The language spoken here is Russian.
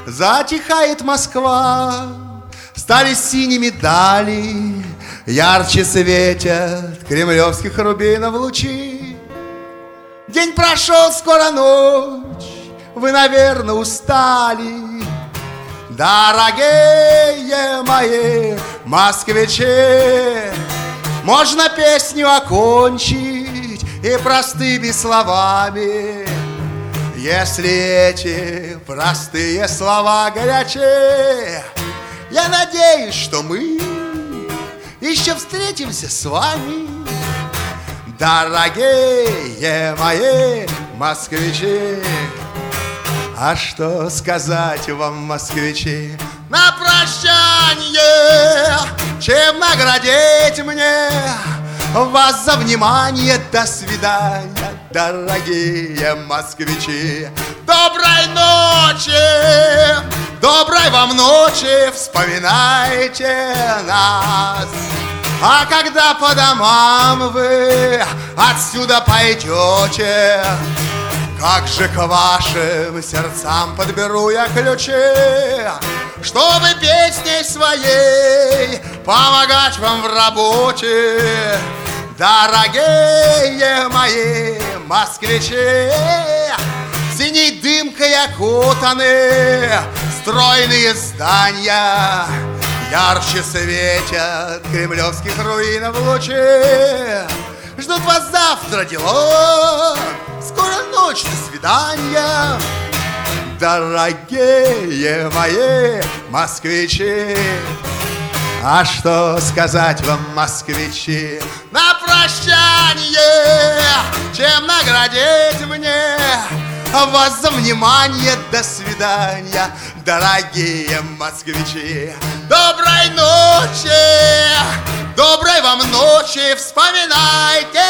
Затихает Москва, стали синими дали, ярче светят кремлевских рубинов лучи. День прошел, скоро ночь, вы, наверное, устали. Дорогие мои москвичи, можно песню окончить и простыми словами, если эти простые слова горячие. Я надеюсь, что мы еще встретимся с вами, дорогие мои москвичи. А что сказать вам, москвичи, на прощанье, чем наградить мне вас за внимание? До свидания, дорогие москвичи. Доброй ночи, доброй вам ночи, вспоминайте нас. А когда по домам вы отсюда пойдете, как же к вашим сердцам подберу я ключи, чтобы песней своей помогать вам в работе, дорогие мои москвичи. Синей дымкой окутаны стройные здания, ярче светят кремлевских руинов лучи. Ждут вас завтра дела, скоро ночь, до свидания, дорогие мои москвичи. А что сказать вам, москвичи, на прощанье, чем наградить мне вас за внимание? До свидания, дорогие москвичи. Доброй ночи, доброй вам ночи, вспоминайте